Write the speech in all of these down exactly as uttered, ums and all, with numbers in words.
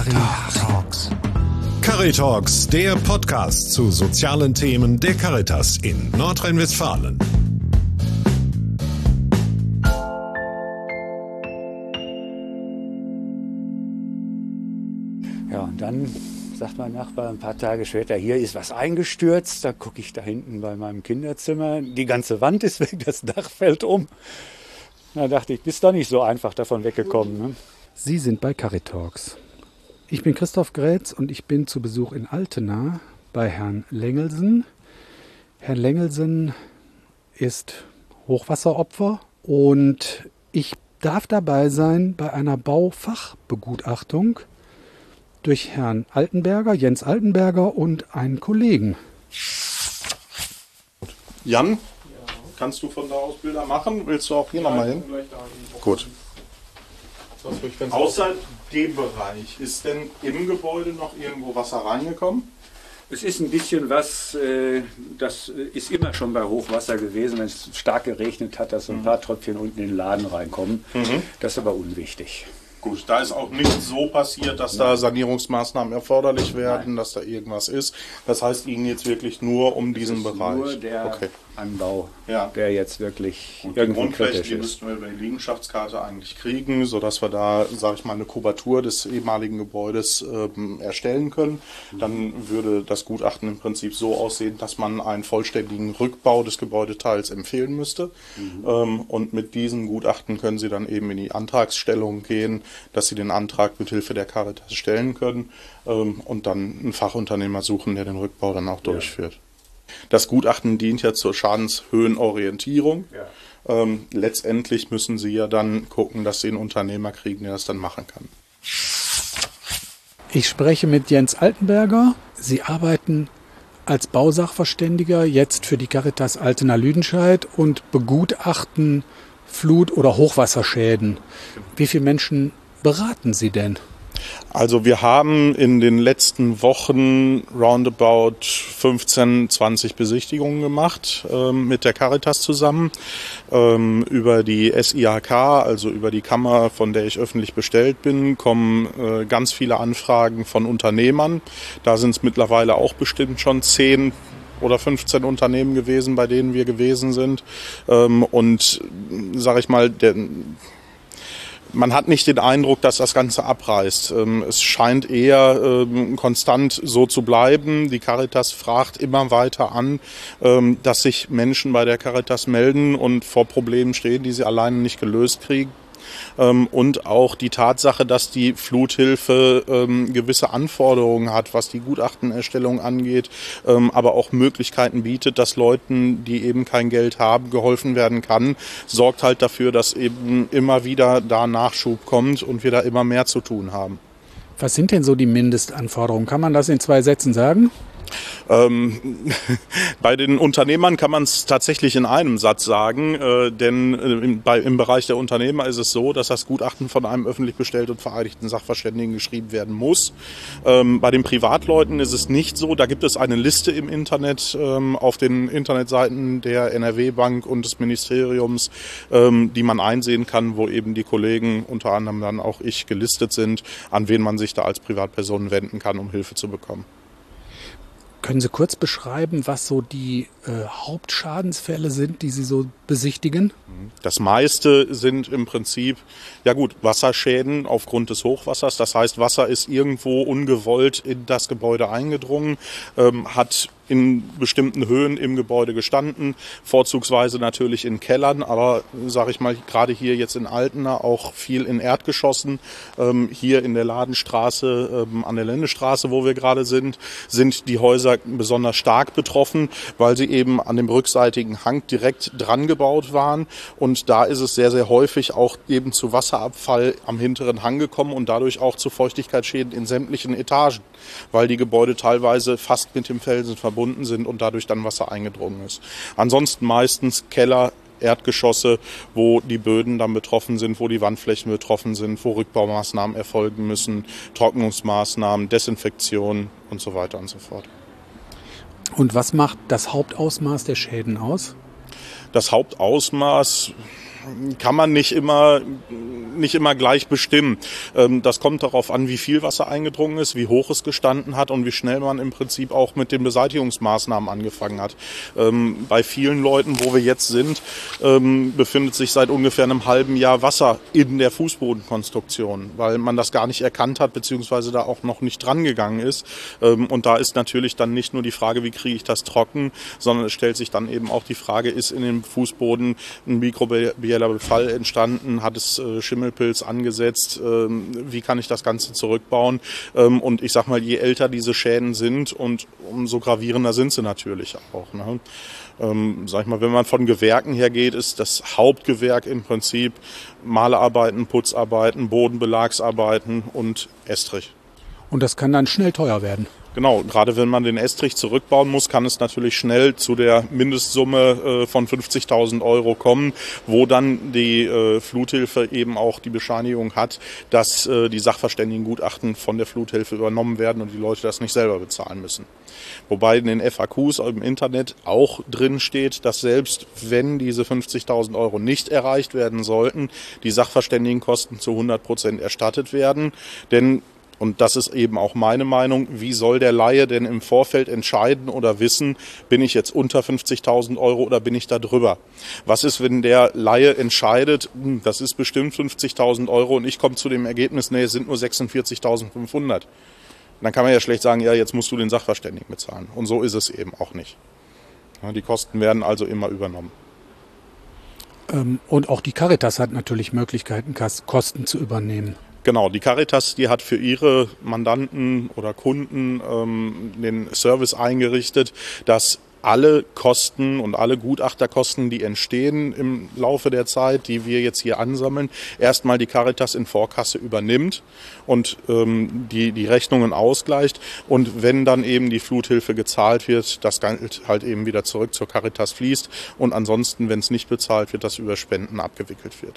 Caritalks. Caritalks, der Podcast zu sozialen Themen der Caritas in Nordrhein-Westfalen. Ja, und dann sagt mein Nachbar ein paar Tage später, hier ist was eingestürzt. Da gucke ich da hinten bei meinem Kinderzimmer. Die ganze Wand ist weg, das Dach fällt um. Da dachte ich, bist doch nicht so einfach davon weggekommen. Ne? Sie sind bei Caritalks. Ich bin Christoph Grätz und ich bin zu Besuch in Altena bei Herrn Lengelsen. Herr Lengelsen ist Hochwasseropfer und ich darf dabei sein bei einer Baufachbegutachtung durch Herrn Altenberger, Jens Altenberger und einen Kollegen. Jan, kannst du von da aus Bilder machen? Willst du auch hier nochmal hin? Gut. Außer dem Bereich, ist denn im Gebäude noch irgendwo Wasser reingekommen? Es ist ein bisschen was, äh, das ist immer schon bei Hochwasser gewesen, wenn es stark geregnet hat, dass so ein paar Tröpfchen unten in den Laden reinkommen. Mhm. Das ist aber unwichtig. Gut, da ist auch nicht so passiert, dass da Sanierungsmaßnahmen erforderlich werden, Nein. dass da irgendwas ist. Das heißt Ihnen jetzt wirklich nur um diesen das ist Bereich. Nur der okay. Anbau, ja. der jetzt wirklich und irgendwie die Grundflächen, kritisch die ist. müssten wir über die Liegenschaftskarte eigentlich kriegen, sodass wir da, sage ich mal, eine Kubatur des ehemaligen Gebäudes ähm, erstellen können. Mhm. Dann würde das Gutachten im Prinzip so aussehen, dass man einen vollständigen Rückbau des Gebäudeteils empfehlen müsste. Mhm. Ähm, und mit diesem Gutachten können Sie dann eben in die Antragsstellung gehen, dass Sie den Antrag mit Hilfe der Caritas stellen können ähm, und dann einen Fachunternehmer suchen, der den Rückbau dann auch durchführt. Ja. Das Gutachten dient ja zur Schadenshöhenorientierung. Ja. Ähm, letztendlich müssen Sie ja dann gucken, dass Sie einen Unternehmer kriegen, der das dann machen kann. Ich spreche mit Jens Altenberger. Sie arbeiten als Bausachverständiger jetzt für die Caritas Altena-Lüdenscheid und begutachten Flut- oder Hochwasserschäden. Wie viele Menschen beraten Sie denn? Also wir haben in den letzten Wochen roundabout fünfzehn, zwanzig Besichtigungen gemacht äh, mit der Caritas zusammen ähm, über die S I H K, also über die Kammer, von der ich öffentlich bestellt bin, kommen äh, ganz viele Anfragen von Unternehmern. Da sind es mittlerweile auch bestimmt schon zehn oder fünfzehn Unternehmen gewesen, bei denen wir gewesen sind. Ähm, und sage ich mal, der Man hat nicht den Eindruck, dass das Ganze abreißt. Es scheint eher konstant so zu bleiben. Die Caritas fragt immer weiter an, dass sich Menschen bei der Caritas melden und vor Problemen stehen, die sie alleine nicht gelöst kriegen. Und auch die Tatsache, dass die Fluthilfe ähm, gewisse Anforderungen hat, was die Gutachtenerstellung angeht, ähm, aber auch Möglichkeiten bietet, dass Leuten, die eben kein Geld haben, geholfen werden kann, sorgt halt dafür, dass eben immer wieder da Nachschub kommt und wir da immer mehr zu tun haben. Was sind denn so die Mindestanforderungen? Kann man das in zwei Sätzen sagen? Ähm, bei den Unternehmern kann man es tatsächlich in einem Satz sagen, äh, denn im, bei, im Bereich der Unternehmer ist es so, dass das Gutachten von einem öffentlich bestellten und vereidigten Sachverständigen geschrieben werden muss. Ähm, bei den Privatleuten ist es nicht so. Da gibt es eine Liste im Internet ähm, auf den Internetseiten der N R W-Bank und des Ministeriums, ähm, die man einsehen kann, wo eben die Kollegen, unter anderem dann auch ich, gelistet sind, an wen man sich da als Privatperson wenden kann, um Hilfe zu bekommen. Können Sie kurz beschreiben, was so die äh, Hauptschadensfälle sind, die Sie so besichtigen? Das meiste sind im Prinzip, ja gut, Wasserschäden aufgrund des Hochwassers. Das heißt, Wasser ist irgendwo ungewollt in das Gebäude eingedrungen, ähm, hat in bestimmten Höhen im Gebäude gestanden, vorzugsweise natürlich in Kellern, aber sage ich mal, gerade hier jetzt in Altena auch viel in Erdgeschossen. Ähm, hier in der Ladenstraße, ähm, an der Lendestraße, wo wir gerade sind, sind die Häuser besonders stark betroffen, weil sie eben an dem rückseitigen Hang direkt dran gebaut waren. Und da ist es sehr, sehr häufig auch eben zu Wasserabfall am hinteren Hang gekommen und dadurch auch zu Feuchtigkeitsschäden in sämtlichen Etagen, weil die Gebäude teilweise fast mit dem Felsen verbunden sind und dadurch dann Wasser eingedrungen ist. Ansonsten meistens Keller, Erdgeschosse, wo die Böden dann betroffen sind, wo die Wandflächen betroffen sind, wo Rückbaumaßnahmen erfolgen müssen, Trocknungsmaßnahmen, Desinfektion und so weiter und so fort. Und was macht das Hauptausmaß der Schäden aus? Das Hauptausmaß, kann man nicht immer nicht immer gleich bestimmen. Das kommt darauf an, wie viel Wasser eingedrungen ist, wie hoch es gestanden hat und wie schnell man im Prinzip auch mit den Beseitigungsmaßnahmen angefangen hat. Bei vielen Leuten, wo wir jetzt sind, befindet sich seit ungefähr einem halben Jahr Wasser in der Fußbodenkonstruktion, weil man das gar nicht erkannt hat, beziehungsweise da auch noch nicht dran gegangen ist. Und da ist natürlich dann nicht nur die Frage, wie kriege ich das trocken, sondern es stellt sich dann eben auch die Frage, ist in dem Fußboden ein mikrobieller Befall entstanden, hat es Schimmel Pilz angesetzt, wie kann ich das Ganze zurückbauen? Und ich sag mal, je älter diese Schäden sind und umso gravierender sind sie natürlich auch. Ne? Sag ich mal, wenn man von Gewerken her geht, ist das Hauptgewerk im Prinzip Malerarbeiten, Putzarbeiten, Bodenbelagsarbeiten und Estrich. Und das kann dann schnell teuer werden. Genau, gerade wenn man den Estrich zurückbauen muss, kann es natürlich schnell zu der Mindestsumme äh, von fünfzigtausend Euro kommen, wo dann die äh, Fluthilfe eben auch die Bescheinigung hat, dass äh, die Sachverständigengutachten von der Fluthilfe übernommen werden und die Leute das nicht selber bezahlen müssen. Wobei in den F A Qs im Internet auch drin steht, dass selbst wenn diese fünfzigtausend Euro nicht erreicht werden sollten, die Sachverständigenkosten zu hundert Prozent erstattet werden, denn und das ist eben auch meine Meinung, wie soll der Laie denn im Vorfeld entscheiden oder wissen, bin ich jetzt unter fünfzigtausend Euro oder bin ich da drüber? Was ist, wenn der Laie entscheidet, das ist bestimmt fünfzigtausend Euro und ich komme zu dem Ergebnis, nee, es sind nur sechsundvierzigtausendfünfhundert. Dann kann man ja schlecht sagen, ja, jetzt musst du den Sachverständigen bezahlen. Und so ist es eben auch nicht. Die Kosten werden also immer übernommen. Und auch die Caritas hat natürlich Möglichkeiten, Kosten zu übernehmen. Genau, die Caritas, die hat für ihre Mandanten oder Kunden ähm, den Service eingerichtet, dass alle Kosten und alle Gutachterkosten, die entstehen im Laufe der Zeit, die wir jetzt hier ansammeln, erstmal die Caritas in Vorkasse übernimmt und ähm, die, die Rechnungen ausgleicht. Und wenn dann eben die Fluthilfe gezahlt wird, das Geld halt eben wieder zurück zur Caritas fließt. Und ansonsten, wenn es nicht bezahlt wird, das über Spenden abgewickelt wird.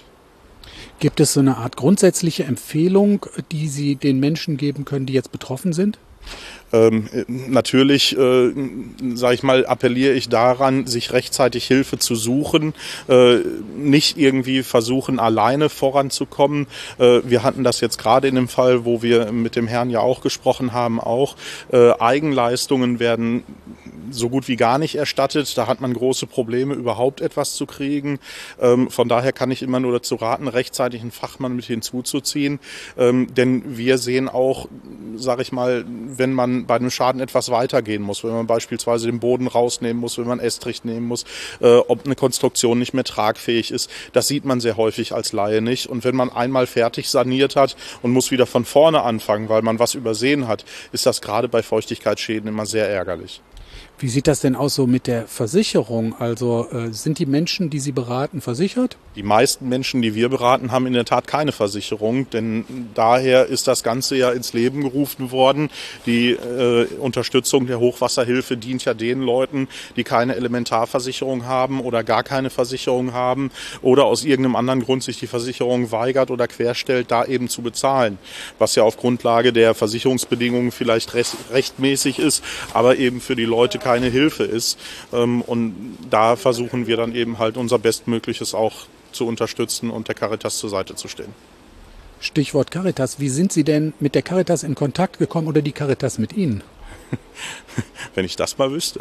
Gibt es so eine Art grundsätzliche Empfehlung, die Sie den Menschen geben können, die jetzt betroffen sind? Ähm, natürlich, äh, sage ich mal, appelliere ich daran, sich rechtzeitig Hilfe zu suchen, äh, nicht irgendwie versuchen, alleine voranzukommen. Äh, wir hatten das jetzt gerade in dem Fall, wo wir mit dem Herrn ja auch gesprochen haben, auch. Äh, Eigenleistungen werden so gut wie gar nicht erstattet. Da hat man große Probleme, überhaupt etwas zu kriegen. Ähm, von daher kann ich immer nur dazu raten, rechtzeitig einen Fachmann mit hinzuzuziehen. Ähm, denn wir sehen auch, sage ich mal, wenn man bei einem Schaden etwas weitergehen muss, wenn man beispielsweise den Boden rausnehmen muss, wenn man Estrich nehmen muss, äh, ob eine Konstruktion nicht mehr tragfähig ist, das sieht man sehr häufig als Laie nicht. Und wenn man einmal fertig saniert hat und muss wieder von vorne anfangen, weil man was übersehen hat, ist das gerade bei Feuchtigkeitsschäden immer sehr ärgerlich. Wie sieht das denn aus so mit der Versicherung? Also äh, sind die Menschen, die Sie beraten, versichert? Die meisten Menschen, die wir beraten, haben in der Tat keine Versicherung, denn daher ist das Ganze ja ins Leben gerufen worden. Die äh, Unterstützung der Hochwasserhilfe dient ja den Leuten, die keine Elementarversicherung haben oder gar keine Versicherung haben oder aus irgendeinem anderen Grund sich die Versicherung weigert oder querstellt, da eben zu bezahlen. Was ja auf Grundlage der Versicherungsbedingungen vielleicht recht, rechtmäßig ist, aber eben für die Leute keine Hilfe ist. Und da versuchen wir dann eben halt unser Bestmögliches auch zu unterstützen und der Caritas zur Seite zu stehen. Stichwort Caritas. Wie sind Sie denn mit der Caritas in Kontakt gekommen oder die Caritas mit Ihnen? Wenn ich das mal wüsste.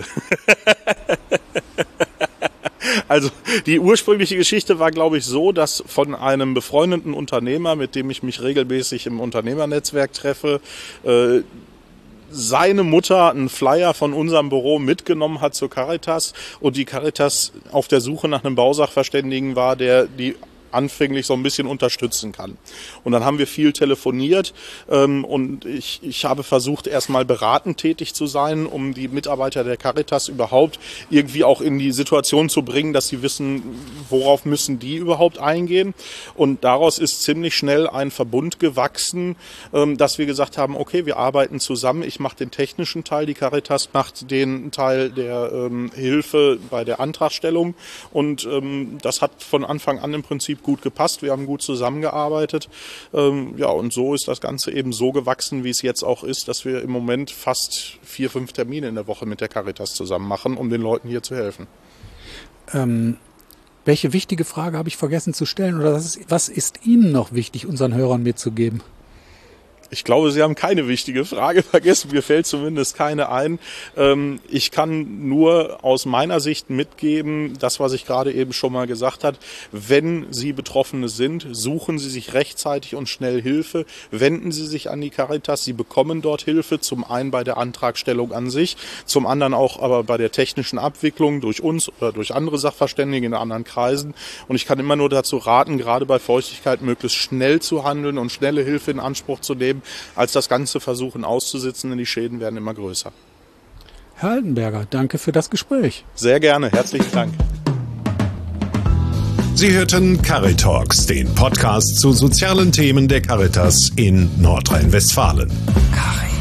Also die ursprüngliche Geschichte war, glaube ich, so, dass von einem befreundeten Unternehmer, mit dem ich mich regelmäßig im Unternehmernetzwerk treffe, äh, seine Mutter einen Flyer von unserem Büro mitgenommen hat zur Caritas und die Caritas auf der Suche nach einem Bausachverständigen war, der die anfänglich so ein bisschen unterstützen kann. Und dann haben wir viel telefoniert ähm, und ich, ich habe versucht, erstmal beratend tätig zu sein, um die Mitarbeiter der Caritas überhaupt irgendwie auch in die Situation zu bringen, dass sie wissen, worauf müssen die überhaupt eingehen. Und daraus ist ziemlich schnell ein Verbund gewachsen, ähm, dass wir gesagt haben, okay, wir arbeiten zusammen, ich mache den technischen Teil, die Caritas macht den Teil der ähm, Hilfe bei der Antragstellung und ähm, das hat von Anfang an im Prinzip gut gepasst, wir haben gut zusammengearbeitet. Ähm, ja, und so ist das Ganze eben so gewachsen, wie es jetzt auch ist, dass wir im Moment fast vier, fünf Termine in der Woche mit der Caritas zusammen machen, um den Leuten hier zu helfen. Ähm, Welche wichtige Frage habe ich vergessen zu stellen oder was ist, was ist Ihnen noch wichtig, unseren Hörern mitzugeben? Ich glaube, Sie haben keine wichtige Frage vergessen. Mir fällt zumindest keine ein. Ich kann nur aus meiner Sicht mitgeben, das, was ich gerade eben schon mal gesagt habe. Wenn Sie Betroffene sind, suchen Sie sich rechtzeitig und schnell Hilfe. Wenden Sie sich an die Caritas. Sie bekommen dort Hilfe. Zum einen bei der Antragstellung an sich, zum anderen auch aber bei der technischen Abwicklung durch uns oder durch andere Sachverständige in anderen Kreisen. Und ich kann immer nur dazu raten, gerade bei Feuchtigkeit möglichst schnell zu handeln und schnelle Hilfe in Anspruch zu nehmen, als das Ganze versuchen auszusitzen, denn die Schäden werden immer größer. Herr Altenberger, danke für das Gespräch. Sehr gerne, herzlichen Dank. Sie hörten Caritalks, den Podcast zu sozialen Themen der Caritas in Nordrhein-Westfalen. Caritas.